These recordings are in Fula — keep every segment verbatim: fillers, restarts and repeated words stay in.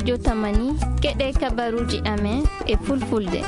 studio Tamani keɗe kabaruji amen e fulfulde.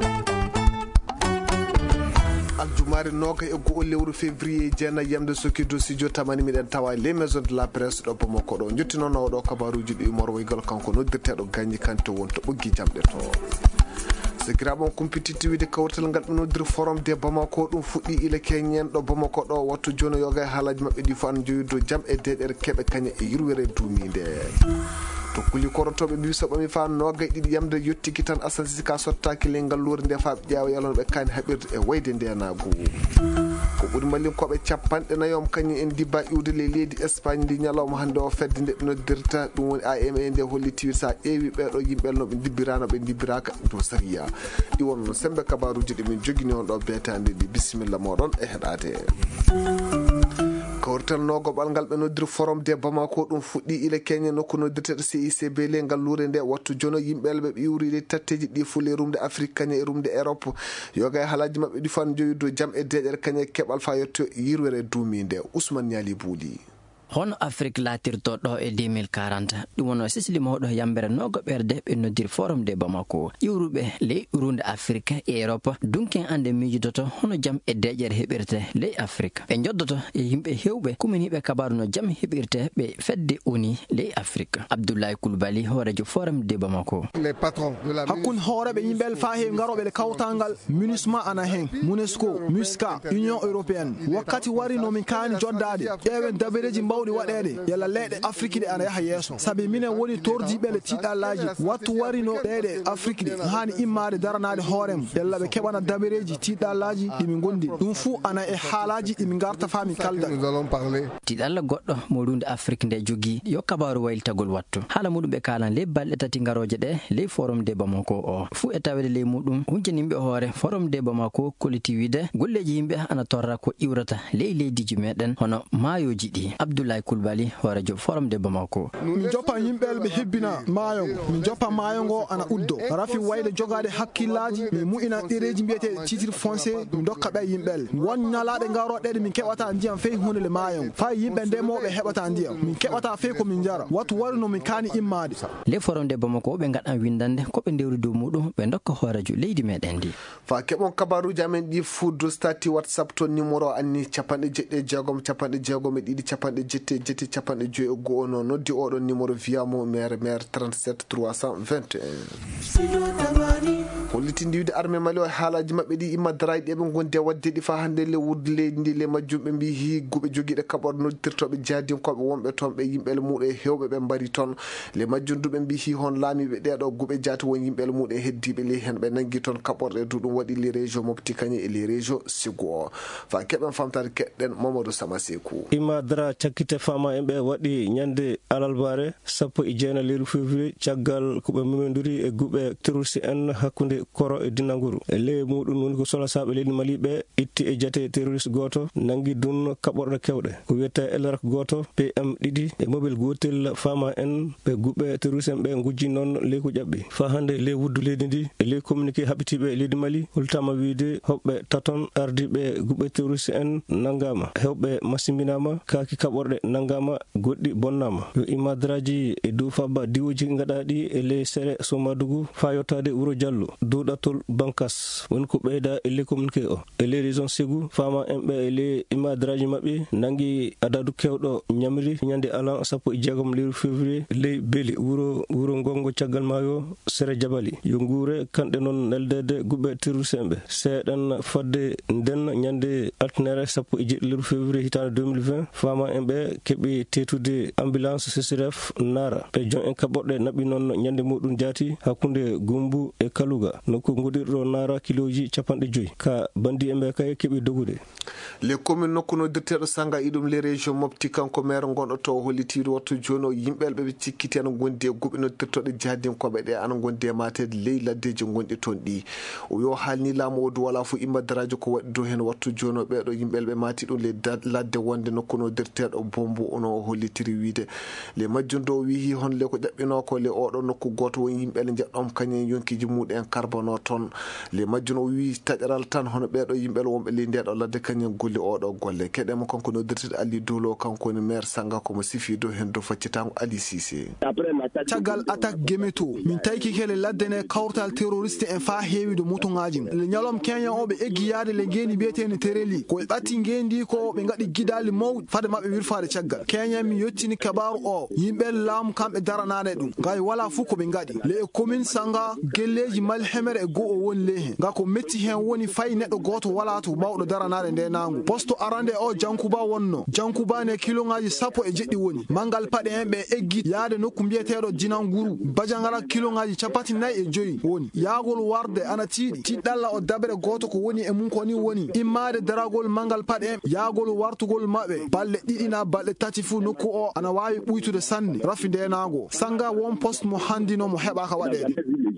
aljumari noga e go lewru février jena yamde sokido studio Tamani miɗen tawa les maisons de la presse ɗo bomo ko ɗo jotti noon oɗo kabaruji ɗi Umar Waygal kanko noddirteɗo Gagny Kanté wonto ɓoggi jamɗe to sekiraɓon compétitivité kawtal ngal ɓe noddir forum de Bamako ɗum fuɗɗi ila keñen ɗo Bamako ɗo wattu joni yoga e haalaji mabɓe ɗi fo an joyiddo jaam e deɗere keɓe kaña e yirwere dumide to kuli korotoɓe mbi soɓami fa nogay ɗiɗi yamde yettiki tan asansi ka sottaki lengal lori nde fa ƴeewa yalonɓe kani haɓirde e wayde ndenago ko ɓuri mallinkoɓe capanɗe nayom kañum en dibba iwde le leydi Espagne ndi ñalawma hande o fedde nde ɓe noddirta ɗum woni A M A nde holli tiwir sa ƴeewi ɓeɗo yimɓe no ɓe dibbirano ɓe dibbiraka dow saria ɗi wonno sembe kabaruji ɗi min jogini on ɗo betande ɗi bisimilla moɗon e heɗade kawrital nogoɓal ngal ɓe noddir forum de Bamako ɗum fuɗɗi ila keñe nokku noddirteɗo C I C B le ngal luure nde wattu jono yimɓeɓe ɓe iwride tatteji ɗi fule rumde Afrique kaña e rumde Europe yoga e haalaji mabɓe ɗi fan joyiddo jaam e deƴere kaña keɓal fa yetto yirwere duminde Ousmane Niali Bouli. hono Afrique latirto ɗo e deux mille quarante ɗum wono sisili mawɗo yambere nogo ɓerde ɓe noddir forum de Bamako iwruɓe ley urunde Afrique e Europe dunken ande miijidoto hono jaam e deƴere heɓirte ley Afrique ɓe joddoto e yimɓe hewɓe kuminiɓe kabaru no jaam heɓirte ɓe fedde uni ley Afrique. Abdoulaye Coulibaly horejo forum de Bamako. hakkunde hooreɓe yimɓel fa heewi garoɓe le kawtangal MINUSMA ana hen UNESCO MUSCA Union Européenne wakkati wari nomin kaani joddade ƴeewen dabareji mawɗi waɗede yalla leyɗe Afrique ɗe ana yaha yeeso saabi minen woni tordiɓe le tiɗallaji wattu warino leyɗe Afrique ɗe hani immade daranade hoorem yalla ɓe keɓana dabareji tiɗallaji ɗimin gondi ɗum fuu ana e haalaji ɗimin garta fami kalda tiɗalla goɗɗo mo runde Afrique nde jogui yo kabaru waylitagol wattu haala muɗum ɓe kalan ley balɗe tati garoje ɗe ley forum de Bamako o fuu e tawede ley muɗum hunjanimɓe hoore forum de Bamako koliti wide golleji yimɓe ana torra ko iwrata ley leydiji meɗen hono maayoji ɗi. Abdoulaye Coulibaly horejo forum de Bamako. min joppan yimɓeɓe ɓe hebbina maayo min joppan maayo ngo ana uddo rafi wayde jogade hakkillaji min mu'ina ɗereji mbiyeteɗe titre foncier min dokka ɓe yimɓeɓe won ñalaɗe garoɗeɗe min keɓata ndiyam fey hunde le maayo fa yimɓe ndemoɓe heɓata ndiyam min keɓata fey komin jara wattu warino min kaani immade le forum de Bamako ɓe gaɗan windande koɓe ndewri dow muɗum ɓe dokka horejo leydi meɗen ndi fa keɓon kabaruji amen ɗi fuddo stati WhatsApp to numéro anni capanɗe jeɗɗe jeegom capanɗe jeegom e ɗiɗi capanɗe jetti jetti capanɗe joyi e goho no noddi oɗon numéro wiyamo maire maire trente-sept trois cent vingt et un hollitindi wiide armée Mali o haalaji mabɓe ɗi imma darayɗi eɓe gondi e wadde ɗi fa hande le wurde leydi ndi le majjum ɓe mbi higguɓe joguiɗe kaɓorɗe noddirtoɓe jaadinkoɓe wonɓe toon ɓe yimɓele muɗum e hewɓe ɓe mbari toon le majjum duɓe mbi hi hon laamiɓe ɗeɗo guɓe jaati won yimɓele muɗum e heddiɓe ley hen ɓe nangui toon kaɓorɗe duɗum waɗi les régions Mopti kañe e les régions Sigo o fa keɓen famtade keɗɗen Mamadou Sama Sekou imma dara cakkite fama en ɓe waɗi ñande alalbare sappo e jeenayi lewru février caggal ko ɓe memodiri e guɓe terroriste en hakkude Koro e Dinanguru e ley muɗum woni ko solasaɓe leydi Mali ɓe itti e jate terroriste goto nangui dun kaɓorɗe kewɗe ko wiyete elrak goto P M ɗiɗi e mobile gotel fama en ɓe guɓe terroriste en ɓe gujji noon ley ko ƴaɓɓi fa hande ley wuddu leydi ndi e ley communiqué haɓitiɓe e leydi Mali holtama wiide hoɓɓe taton ardiɓe guɓe terroriste en nangama hewɓe masimbinama kaaki kaɓorɗe nangama goɗɗi bonnama yo imadaraji e dow fabba diwoji gaɗaɗi e ley sere Somadougou fa yottade wuro Diallo dow ɗatol Bankas woni ko ɓeyda e ley communiqué o e ley région Ségou fama en ɓe e ley imadaraji mabɓe nangui adadu kewɗo ñamri ñande alan sappo e jeegom lewru février ley beeli wuro wuro gongo caggal mayo sere Jabali yo guure kanɗe noon neldede guɓe terroriste en ɓe seeɗan fadde nden ñande altinere sappo e jeeɗi lewru février hitande deux mille vingt fama en ɓe keeɓi tetude ambulance C C R F Nara ɓe jon en kaɓorɗe naɓi noon ñande muɗum jaati hakkude Gumbu e Kaluga nokku goɗirɗo Nara kiloji capanɗe joyyi ka bandi en ɓe kay keeɓi dogude les communes nokku noddirteɗo Sanga iɗum les régions Mopti kanko maire gonɗo to hollitiɗo wattu joni o yimɓeɓe ɓe cikkiti ana gondi e guɓe noddirtoɗe jaadinkoɓe ɗe ana gondi e matede ley laddeji gonɗi toon ɗi o yo haalni laamu o du wala fo immadaraji ko waɗi dow hen wattu joni o ɓeɗo yimɓeɓe ɓe mati ɗum le ladde wonde nokku noddirteɗo Bombo ono hollitiri wiide le majjum do wi hon le ko jaɓɓino ko le oɗo nokku goto won yimɓeɓe jaɓɗom kañen yonkiji muɗum en carbono toon le majjum o wi taƴaral tan hono ɓeɗo yimɓeɓe wonɓe le ndeɗo ladde kañen gulli oɗo golle keɗemo kanko noddirteɗo Ali Dolo kanko ni maire Sanga komo sifi do hen do faccitango Ali Cissé. Caggal attaque Gemeto min tayki kele laddene kawtal terroriste en fa heewi do motongaji le nyalom Kenya o be eggi yaade le ngeni bietene tereli ko batti ngendi ko be ngadi gidali maw fade mabbe wirfaade caggal Kenya mi yottini kabaru o yimbe lam kambe daranade dum gay wala fu ko be ngadi le commune Sanga gelleji malhemere e go o won lehe ngako metti hen woni fay neddo goto wala to mawdo daranade de nangu posto arande o jankuba wonno jankuba ne kilongaji sapo e jeddi woni mangal pade en be eggi yaade nokku bietedo jinanguru bajangala kilongaji capati nay e joyi woni yaagol warde ana tiidi tiddalla o dabre goto ko woni e mun ko ni woni immade daragol mangal pade en yaagol wartugol mabbe balle didi na balle tati fu nokku o ana wawi buytude sanni rafinde nago Sanga won post mo handino mo heba ka wadede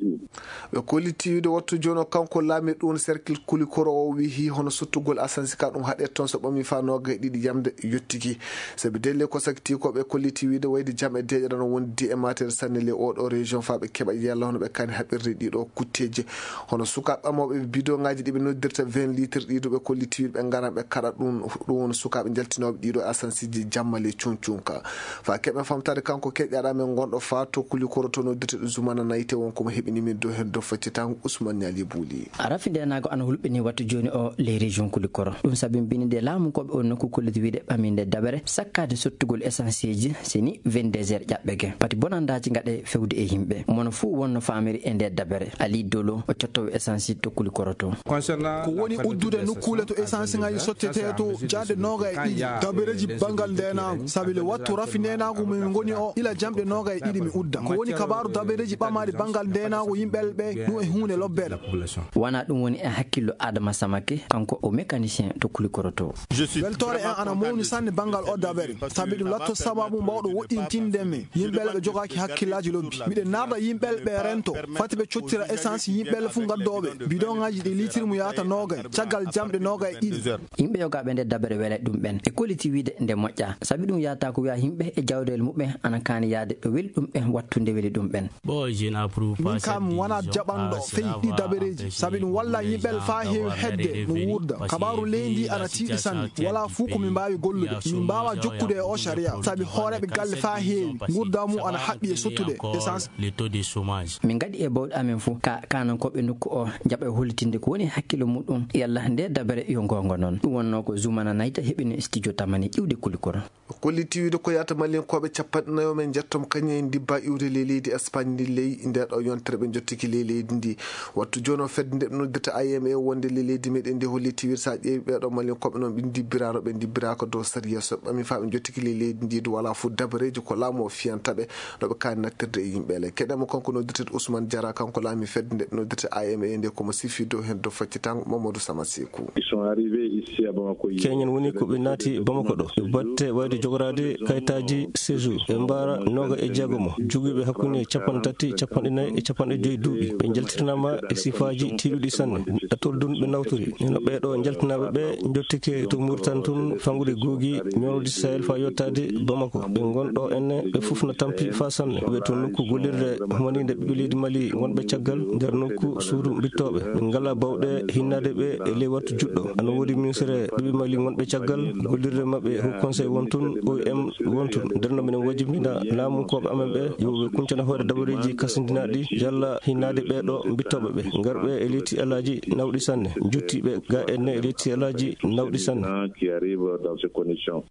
be koliti do wattu jono kanko laami don cercle kulikoro o wi hi hono suttugol asansika dum hade ton so bami fa no ga didi jamde yottiki sabi delle ko sakti ko be koliti wi do waydi jam e deje don wondi e mater sanele o do region fa be keba yalla hono be kan habirde dido kutteje hono suka amobe bidon ngaji dibe noddirta vingt litres dido be koliti be ngara be kada dum dum suka be jaltinobe dido asansiji jammale chuncunka fa kebe famtade kanko kejjada men gondo fa to kulikoro to noddirta zumana naite won ko mo hebini min do hen do faccitan Ousmane Ali Bouli arafinde nago an hulbini wattu joni o les régions kulikoro dum sabin binide lamu ko be on nokku koliti wiide baminde dabere sakkade sottugol essentiel seni vingt-deux heures jabbege pati bonandaji ngade fewde e himbe mono fu wonno famiri e der dabere Ali Dolo o cotto essentiel to kulikoro to concernant ko woni uddude nokkule to essentiel ngaji sottete to jade noga e didi dabereji bangal dena sabile wattu rafinde nago min ngoni o ila jamde noga e didi mi udda ko woni kabaru dabereji bamade bangal dena go yimbe be no e hunde lobbeda wana dum woni e hakkillo Adama Samake kanko o mécanicien to kulikoro to weltore en ana mawni sanne bangal o dabere sabi dum latto sababu mbawdo woddintinde me yimbe be jogaki hakkillaji lobbi mide narda yimbe be rento fati be cottira essence yimbe fu gaddobe bidongaji de litre mu yata noga tagal jamde noga e didi yimbe yogabe de dabere wele dum ben e quality wiide nde mojja sabi dum yata ko wi'a yimbe e jawdel mubbe ana kani yaade do wel dum ben wattunde weli dum ben bo je na approuve pas kam wana jabando feyti dabereji sabi dum walla yimbe fa heewi hedde no wurda kabaru lendi ana tiidi sanni wala fu ko min baawi gollude min baawa jokkude o sharia sabi hoorebe galle fa heewi gurdamu ana habbi e sottude essence le taux de chômage min gadi e bawd amen fu ka kanan ko be nokku o jaba e holtinde ko woni hakkilo mudum yalla nde dabere yo gongo non dum wonno ko zumana nayta hebini studio tamani iwde kulikoro koliti wi do ko yata malen ko be cappadnayo men jettom kanye dibba iwde leledi Espagne ley inde do yontere be jottiki leledi ndi wattu jono fedde no deta I M A wonde leledi meden de holiti wir sa jeebi be do malen ko be non bindi biraro be dibira ko do sariya so bami fa be jottiki leledi ndi do wala fu dabareji ko lamo fiyantabe do be kan nattirde yimbe le kedamo konko no deta Ousmane Diara kanko lami fedde no deta I M A inde ko mo sifi do hen do faccitan Mamadou Samasekou ils sont arrivés ici à Bamako Kenyan woni ko be nati Bamako do batte wayde jogorade kaytaji séjour e mbara noga e jagomo jugibe hakkunde capan tati capan nay e capan joyi duubi be jaltinama e sifaji tiludi sanne atol dun be nawturi no be do jaltinabe be jottike to murtan tun fangude gogi ñoldi Sahel fa yottade Bamako be gondo enne be fufna tampi fa sanne be to nokku golirde moninde bilidi Mali wonbe caggal der nokku suudu bittobe be ngala bawde hinnade be e le wattu juddo an wodi ministre bibi Mali wonbe caggal golirde mabbe ho conseil wontun O M wontun derno men wajibina laamu ko amen be yobe kuncana hoore dabareji kasindinaadi yalla hinnade be do bittobe be ngarbe eliti alaji nawdi sanne jutti be ga enne eliti alaji nawdi sanne qui arrive dans ces conditions.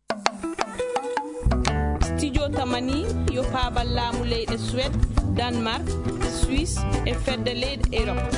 Studio Tamani yo pabal laamu leyde Suède, Danemark, Suisse e fedde leyde Europe.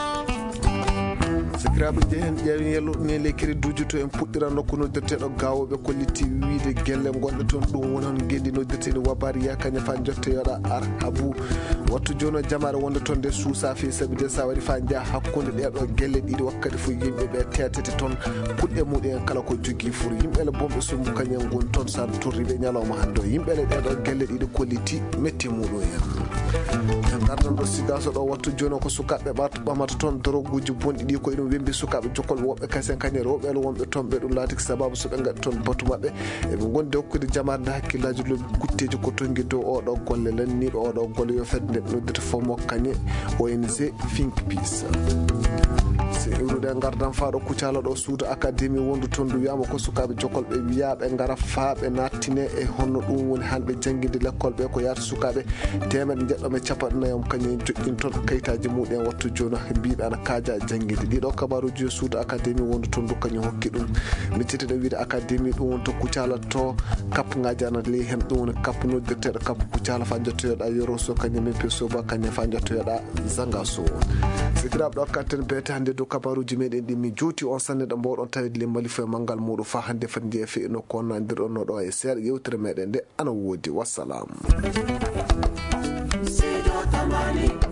Sikrabe jehen jeewi yelo ne le crédit to en puddira nokku no dertedo gawobe kolliti wiide gelle gonde ton dum wonon gendi no derteni wabari yakanya fa jotte yoda arhabu wattu jono jamare wonde ton de suusa fi sabi de sa wari fa ja hakkunde de do gelle didi wakkati fu yimbe be tetete ton pudde muden kala ko jogi fur yimbe le bombe sumbu kanyen gon ton sa turribe nyalawma hando yimbe le de do gelle didi kolliti metti mudo en dardan do sigaso do wattu jono ko sukabe bat bamata ton droguji bondi di ko dum wembe sukabe jokol wobbe kasen kanye robe lo wonbe tombe dum latik sababu so be ngad ton batu mabbe e be gonde hokkude jamaade hakkilaji lo gutteji ko tongi do o do golle lanni do o do golle yo fedde no det fo mo kanye O N G Think Peace si iwrude gardan faɗo kucala ɗo suudu académie wondu toon ndu wiyama ko sukaɓe jokol ɓe wiya ɓe gara faaɓe nattine e honno ɗum woni hanɓe jangguide l'école ɓe ko yata sukaɓe temeɗe jeɗɗome capanɗe kañum joƴƴin toon kayitaji muɗum wattu joni mbiɓe ana kaaja jangguide ɗiɗo kabaruji yo suudu académie wondu toon ndu kañum hokki ɗum miccitiɗo wiide académie ɗum woni to kucala to kapgaji ana ley hen ɗum woni kappa noddirteɗo kappa kucala fa jettoyoɗa yoroso kañum e pesoba kañum fa jettoyoɗa zanga so sikiraɓe ɗo katten beete hannde dow kabaruji meɗen ɗi mi juuti on sanne ɗo mbawɗon tawide le mbali foye manggal muɗum fa hannde fati ndi e fe no konnadir ɗon no ɗo e seeɗa yewtere meɗen nde ana woodi wassalamu.